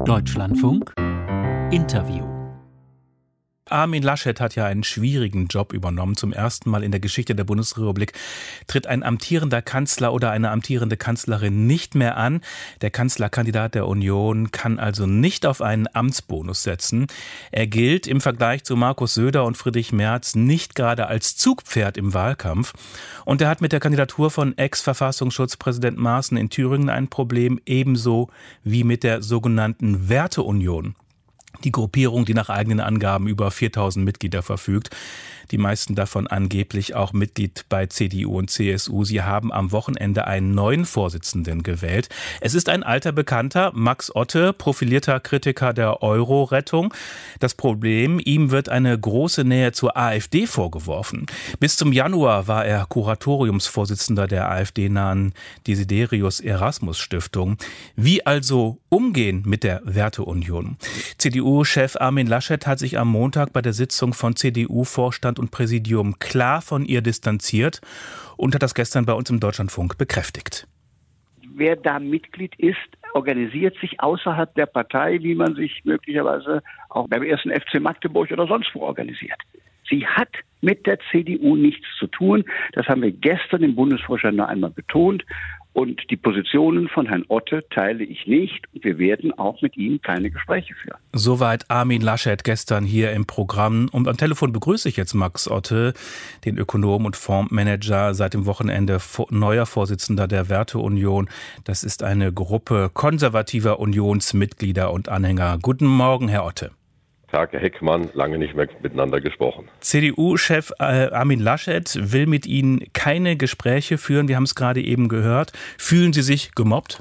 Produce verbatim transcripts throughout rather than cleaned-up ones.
Deutschlandfunk Interview. Armin Laschet hat ja einen schwierigen Job übernommen. Zum ersten Mal in der Geschichte der Bundesrepublik tritt ein amtierender Kanzler oder eine amtierende Kanzlerin nicht mehr an. Der Kanzlerkandidat der Union kann also nicht auf einen Amtsbonus setzen. Er gilt im Vergleich zu Markus Söder und Friedrich Merz nicht gerade als Zugpferd im Wahlkampf. Und er hat mit der Kandidatur von Ex-Verfassungsschutzpräsident Maaßen in Thüringen ein Problem, ebenso wie mit der sogenannten Werteunion. Die Gruppierung, die nach eigenen Angaben über viertausend Mitglieder verfügt, die meisten davon angeblich auch Mitglied bei C D U und C S U. Sie haben am Wochenende einen neuen Vorsitzenden gewählt. Es ist ein alter Bekannter, Max Otte, profilierter Kritiker der Euro-Rettung. Das Problem, ihm wird eine große Nähe zur AfD vorgeworfen. Bis zum Januar war er Kuratoriumsvorsitzender der AfD-nahen Desiderius Erasmus Stiftung. Wie also umgehen mit der Werteunion? C D U-Chef Armin Laschet hat sich am Montag bei der Sitzung von C D U-Vorstand und Präsidium klar von ihr distanziert und hat das gestern bei uns im Deutschlandfunk bekräftigt. Wer da Mitglied ist, organisiert sich außerhalb der Partei, wie man sich möglicherweise auch beim ersten F C Magdeburg oder sonst wo organisiert. Sie hat mit der C D U nichts zu tun. Das haben wir gestern im Bundesvorstand noch einmal betont. Und die Positionen von Herrn Otte teile ich nicht. Und wir werden auch mit ihm keine Gespräche führen. Soweit Armin Laschet gestern hier im Programm. Und am Telefon begrüße ich jetzt Max Otte, den Ökonom und Fondsmanager, seit dem Wochenende neuer Vorsitzender der Werteunion. Das ist eine Gruppe konservativer Unionsmitglieder und Anhänger. Guten Morgen, Herr Otte. Tag, Herr Heckmann, lange nicht mehr miteinander gesprochen. C D U-Chef äh, Armin Laschet will mit Ihnen keine Gespräche führen. Wir haben es gerade eben gehört. Fühlen Sie sich gemobbt?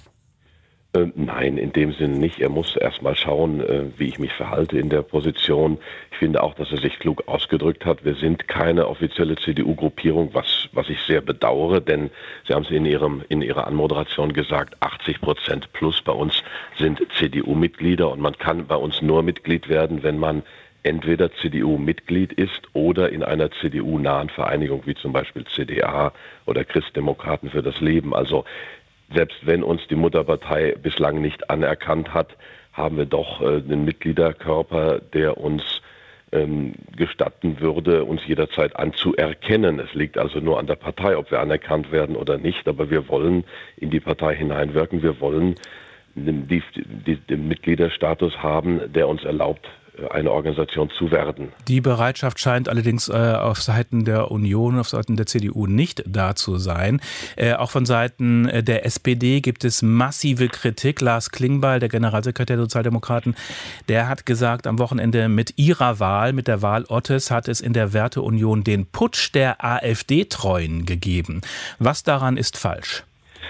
Äh, nein, in dem Sinne nicht. Er muss erst mal schauen, äh, wie ich mich verhalte in der Position. Ich finde auch, dass er sich klug ausgedrückt hat. Wir sind keine offizielle C D U-Gruppierung, was, was ich sehr bedauere, denn Sie haben es in, Ihrem, in Ihrer Anmoderation gesagt, achtzig Prozent plus bei uns sind C D U-Mitglieder und man kann bei uns nur Mitglied werden, wenn man entweder C D U-Mitglied ist oder in einer C D U-nahen Vereinigung, wie zum Beispiel C D A oder Christdemokraten für das Leben. Also selbst wenn uns die Mutterpartei bislang nicht anerkannt hat, haben wir doch äh, einen Mitgliederkörper, der uns ähm, gestatten würde, uns jederzeit anzuerkennen. Es liegt also nur an der Partei, ob wir anerkannt werden oder nicht. Aber wir wollen in die Partei hineinwirken. Wir wollen den, die, die, den Mitgliederstatus haben, der uns erlaubt, eine Organisation zu werden. Die Bereitschaft scheint allerdings äh, auf Seiten der Union, auf Seiten der C D U nicht da zu sein. Äh, auch von Seiten der S P D gibt es massive Kritik. Lars Klingbeil, der Generalsekretär der Sozialdemokraten, der hat gesagt, am Wochenende mit ihrer Wahl, mit der Wahl Ottes, hat es in der Werteunion den Putsch der AfD-Treuen gegeben. Was daran ist falsch?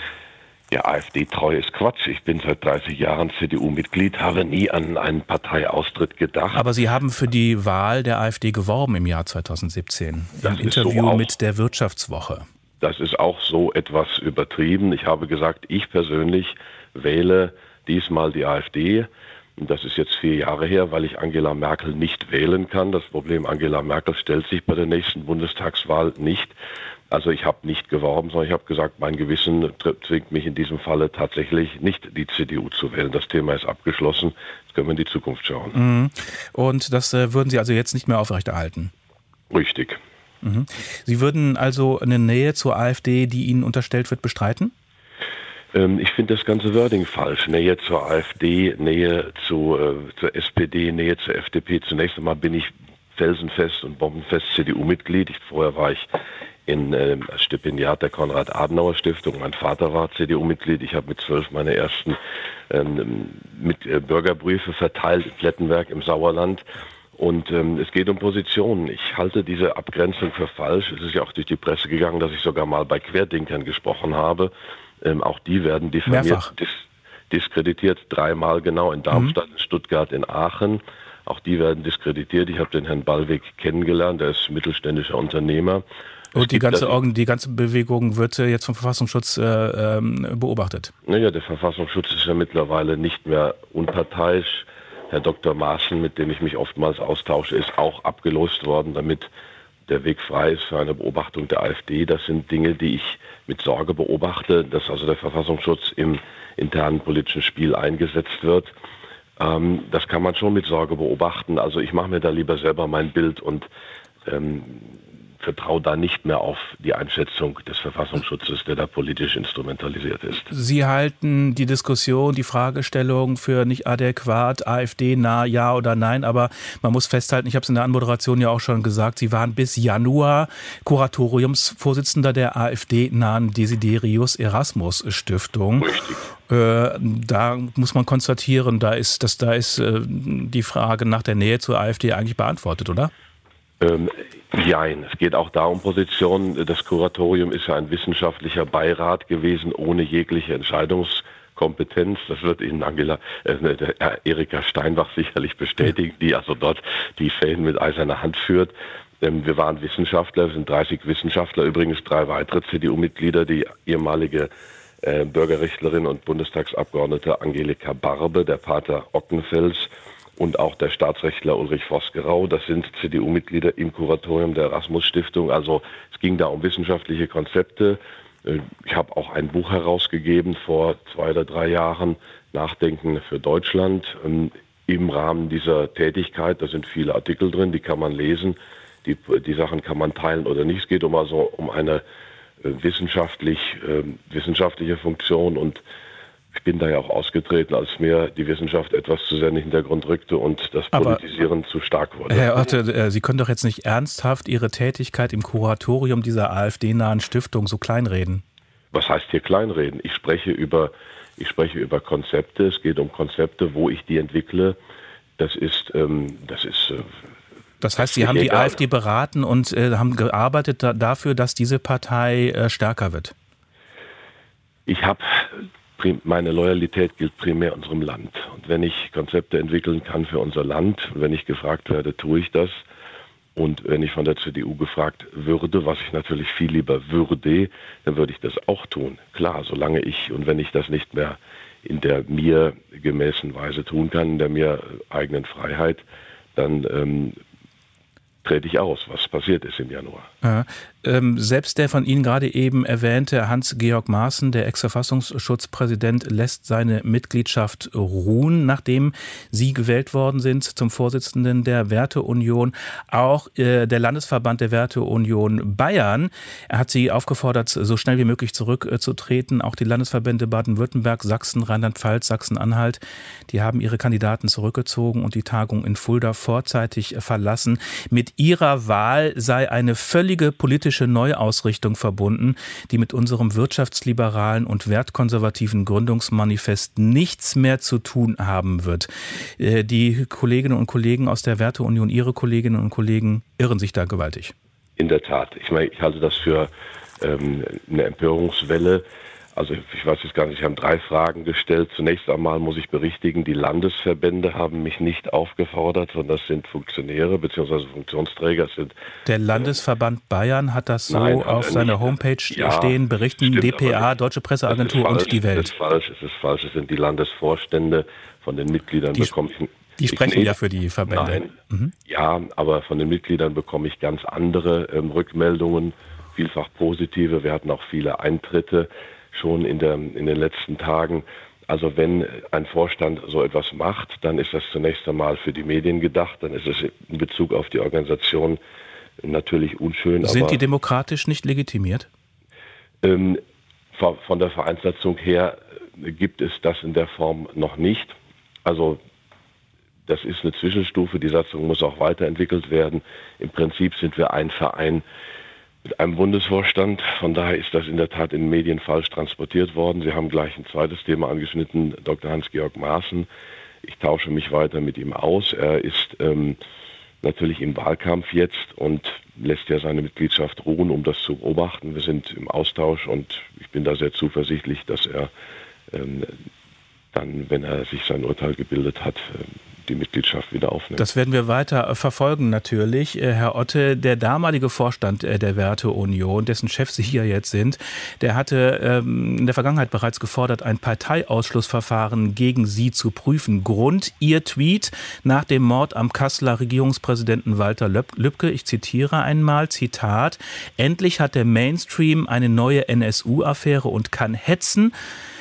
Ja, AfD-treu ist Quatsch. Ich bin seit dreißig Jahren C D U-Mitglied, habe nie an einen Parteiaustritt gedacht. Aber Sie haben für die Wahl der AfD geworben im Jahr zweitausendsiebzehn, das im Interview so mit der Wirtschaftswoche. Das ist auch so etwas übertrieben. Ich habe gesagt, ich persönlich wähle diesmal die AfD. Das ist jetzt vier Jahre her, weil ich Angela Merkel nicht wählen kann. Das Problem, Angela Merkel stellt sich bei der nächsten Bundestagswahl nicht. Also ich habe nicht geworben, sondern ich habe gesagt, mein Gewissen zwingt mich in diesem Falle tatsächlich nicht, die C D U zu wählen. Das Thema ist abgeschlossen. Jetzt können wir in die Zukunft schauen. Mhm. Und das äh, würden Sie also jetzt nicht mehr aufrechterhalten? Richtig. Mhm. Sie würden also eine Nähe zur AfD, die Ihnen unterstellt wird, bestreiten? Ähm, ich finde das ganze Wording falsch. Nähe zur AfD, Nähe zu, äh, zur S P D, Nähe zur F D P. Zunächst einmal bin ich felsenfest und bombenfest C D U-Mitglied. Ich, vorher war ich in äh, Stipendiat der Konrad-Adenauer-Stiftung. Mein Vater war C D U-Mitglied. Ich habe mit zwölf meine ersten ähm, mit, äh, Bürgerbriefe verteilt in Plettenberg im Sauerland. Und ähm, es geht um Positionen. Ich halte diese Abgrenzung für falsch. Es ist ja auch durch die Presse gegangen, dass ich sogar mal bei Querdenkern gesprochen habe. Ähm, auch die werden diffamiert, dis- diskreditiert, dreimal genau in Darmstadt, mhm. in Stuttgart, in Aachen. Auch die werden diskreditiert. Ich habe den Herrn Ballweg kennengelernt, der ist mittelständischer Unternehmer. Und die ganze, Organ, die ganze Bewegung wird jetzt vom Verfassungsschutz äh, ähm, beobachtet? Naja, der Verfassungsschutz ist ja mittlerweile nicht mehr unparteiisch. Herr Doktor Maaßen, mit dem ich mich oftmals austausche, ist auch abgelost worden, damit der Weg frei ist für eine Beobachtung der AfD. Das sind Dinge, die ich mit Sorge beobachte, dass also der Verfassungsschutz im internen politischen Spiel eingesetzt wird. Ähm, das kann man schon mit Sorge beobachten. Also ich mache mir da lieber selber mein Bild und ähm, vertraue da nicht mehr auf die Einschätzung des Verfassungsschutzes, der da politisch instrumentalisiert ist. Sie halten die Diskussion, die Fragestellung für nicht adäquat, AfD-nah, ja oder nein, aber man muss festhalten, ich habe es in der Anmoderation ja auch schon gesagt, Sie waren bis Januar Kuratoriumsvorsitzender der AfD-nahen Desiderius Erasmus Stiftung. Richtig. Äh, da muss man konstatieren, da ist, dass, da ist äh, die Frage nach der Nähe zur AfD eigentlich beantwortet, oder? Ähm, Jein, es geht auch da um Positionen. Das Kuratorium ist ja ein wissenschaftlicher Beirat gewesen, ohne jegliche Entscheidungskompetenz. Das wird Ihnen Angela, äh, äh, Erika Steinbach sicherlich bestätigen, die also dort die Fäden mit eiserner Hand führt. Ähm, wir waren Wissenschaftler, wir sind dreißig Wissenschaftler, übrigens drei weitere C D U-Mitglieder, die ehemalige äh, Bürgerrechtlerin und Bundestagsabgeordnete Angelika Barbe, der Pater Ockenfels, und auch der Staatsrechtler Ulrich Vosgerau. Das sind C D U-Mitglieder im Kuratorium der Erasmus-Stiftung. Also es ging da um wissenschaftliche Konzepte. Ich habe auch ein Buch herausgegeben vor zwei oder drei Jahren, Nachdenken für Deutschland. Im Rahmen dieser Tätigkeit, da sind viele Artikel drin, die kann man lesen. Die, die Sachen kann man teilen oder nicht. Es geht um, also um eine wissenschaftlich, wissenschaftliche Funktion, und ich bin da ja auch ausgetreten, als mir die Wissenschaft etwas zu sehr in den Hintergrund rückte und das Politisieren Aber, zu stark wurde. Herr Otte, Sie können doch jetzt nicht ernsthaft Ihre Tätigkeit im Kuratorium dieser AfD-nahen Stiftung so kleinreden. Was heißt hier kleinreden? Ich spreche über, ich spreche über Konzepte. Es geht um Konzepte, wo ich die entwickle. Das ist, ähm, das ist. Äh, das heißt, Sie haben die AfD beraten und äh, haben gearbeitet da, dafür, dass diese Partei äh, stärker wird. Ich habe Meine Loyalität gilt primär unserem Land. Und wenn ich Konzepte entwickeln kann für unser Land, wenn ich gefragt werde, tue ich das. Und wenn ich von der C D U gefragt würde, was ich natürlich viel lieber würde, dann würde ich das auch tun. Klar, solange ich, und wenn ich das nicht mehr in der mir gemäßen Weise tun kann, in der mir eigenen Freiheit, dann ähm, trete ich aus, was passiert ist im Januar. Ja, ähm, selbst der von Ihnen gerade eben erwähnte Hans-Georg Maaßen, der Ex-Verfassungsschutzpräsident, lässt seine Mitgliedschaft ruhen, nachdem Sie gewählt worden sind zum Vorsitzenden der Werteunion. Auch äh, der Landesverband der Werteunion Bayern, er hat Sie aufgefordert, so schnell wie möglich zurückzutreten. Äh, Auch die Landesverbände Baden-Württemberg, Sachsen, Rheinland-Pfalz, Sachsen-Anhalt, die haben ihre Kandidaten zurückgezogen und die Tagung in Fulda vorzeitig verlassen. Mit Ihrer Wahl sei eine völlige politische Neuausrichtung verbunden, die mit unserem wirtschaftsliberalen und wertkonservativen Gründungsmanifest nichts mehr zu tun haben wird. Die Kolleginnen und Kollegen aus der Werteunion, Ihre Kolleginnen und Kollegen, irren sich da gewaltig. In der Tat. Ich meine, ich halte das für ähm, eine Empörungswelle. Also ich weiß jetzt gar nicht, Sie haben drei Fragen gestellt. Zunächst einmal muss ich berichtigen, die Landesverbände haben mich nicht aufgefordert, sondern das sind Funktionäre bzw. Funktionsträger. Das sind, der Landesverband Bayern hat das so Nein, auf seiner Homepage ja, stehen, berichten stimmt, D P A, Deutsche Presseagentur falsch, und die Welt. Das ist falsch, es ist falsch. Es sind die Landesvorstände, von den Mitgliedern die, bekomme ich... Die sprechen ich, ja für die Verbände. Nein, mhm. Ja, aber von den Mitgliedern bekomme ich ganz andere ähm, Rückmeldungen, vielfach positive. Wir hatten auch viele Eintritte schon in, der, in den letzten Tagen. Also wenn ein Vorstand so etwas macht, dann ist das zunächst einmal für die Medien gedacht, dann ist es in Bezug auf die Organisation natürlich unschön. Sind aber, die demokratisch nicht legitimiert? Ähm, von der Vereinssatzung her gibt es das in der Form noch nicht. Also das ist eine Zwischenstufe, die Satzung muss auch weiterentwickelt werden. Im Prinzip sind wir ein Verein mit einem Bundesvorstand. Von daher ist das in der Tat in den Medien falsch transportiert worden. Sie haben gleich ein zweites Thema angeschnitten, Doktor Hans-Georg Maaßen. Ich tausche mich weiter mit ihm aus. Er ist ähm, natürlich im Wahlkampf jetzt und lässt ja seine Mitgliedschaft ruhen, um das zu beobachten. Wir sind im Austausch und ich bin da sehr zuversichtlich, dass er ähm, dann, wenn er sich sein Urteil gebildet hat, die Mitgliedschaft wieder aufnimmt. Das werden wir weiter verfolgen natürlich. Herr Otte, der damalige Vorstand der Werteunion, dessen Chef Sie hier jetzt sind, der hatte in der Vergangenheit bereits gefordert, ein Parteiausschlussverfahren gegen Sie zu prüfen. Grund Ihr Tweet nach dem Mord am Kasseler Regierungspräsidenten Walter Lübcke. Ich zitiere einmal, Zitat, endlich hat der Mainstream eine neue N S U-Affäre und kann hetzen.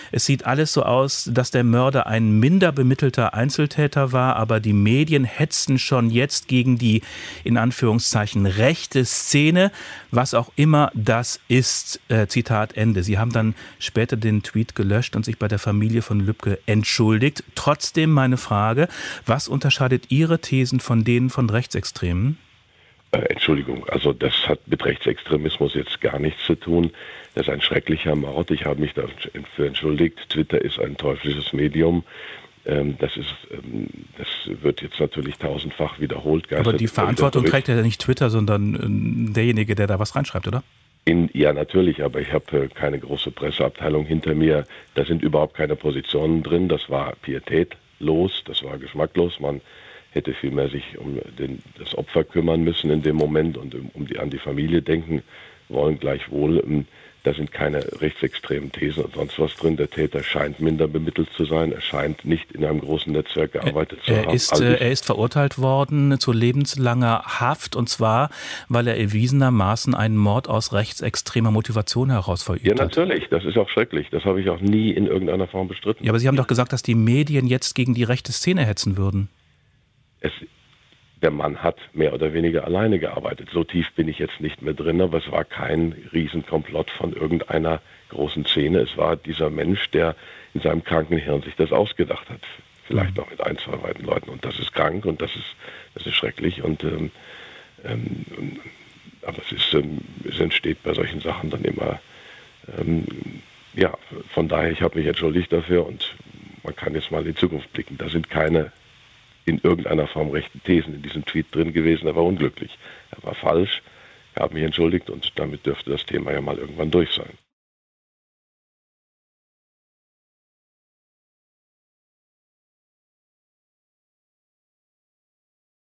Es sieht alles so aus, dass der Mörder ein minder bemittelter Einzeltäter war, aber die Medien hetzen schon jetzt gegen die, in Anführungszeichen, rechte Szene, was auch immer das ist. Äh, Zitat Ende. Sie haben dann später den Tweet gelöscht und sich bei der Familie von Lübcke entschuldigt. Trotzdem meine Frage, was unterscheidet Ihre Thesen von denen von Rechtsextremen? Äh, Entschuldigung, also das hat mit Rechtsextremismus jetzt gar nichts zu tun. Das ist ein schrecklicher Mord. Ich habe mich dafür entschuldigt. Twitter ist ein teuflisches Medium. Ähm, das ist, ähm, das wird jetzt natürlich tausendfach wiederholt. Aber die Verantwortung trägt ja nicht Twitter, sondern äh, derjenige, der da was reinschreibt, oder? In, ja, natürlich, aber ich habe äh, keine große Presseabteilung hinter mir. Da sind überhaupt keine Positionen drin. Das war pietätlos, das war geschmacklos. Man hätte vielmehr sich um den, das Opfer kümmern müssen in dem Moment und um, um die, an die Familie denken wollen. Gleichwohl, ähm, da sind keine rechtsextremen Thesen und sonst was drin. Der Täter scheint minder bemittelt zu sein. Er scheint nicht in einem großen Netzwerk gearbeitet er, zu haben. Ist, also äh, er ist verurteilt worden zu lebenslanger Haft, und zwar, weil er erwiesenermaßen einen Mord aus rechtsextremer Motivation heraus verübt hat. Ja, natürlich. Das ist auch schrecklich. Das habe ich auch nie in irgendeiner Form bestritten. Ja, aber Sie haben doch gesagt, dass die Medien jetzt gegen die rechte Szene hetzen würden. Es, der Mann hat mehr oder weniger alleine gearbeitet. So tief bin ich jetzt nicht mehr drin, aber es war kein Riesenkomplott von irgendeiner großen Szene. Es war dieser Mensch, der in seinem kranken Hirn sich das ausgedacht hat. Vielleicht noch mit ein, zwei weiteren Leuten. Und das ist krank und das ist, das ist schrecklich. Und, ähm, ähm, aber es, ist, ähm, es entsteht bei solchen Sachen dann immer, ähm, ja, von daher, ich habe mich entschuldigt dafür und man kann jetzt mal in die Zukunft blicken. Da sind keine in irgendeiner Form rechten Thesen in diesem Tweet drin gewesen. Er war unglücklich. Er war falsch. Er hat mich entschuldigt und damit dürfte das Thema ja mal irgendwann durch sein.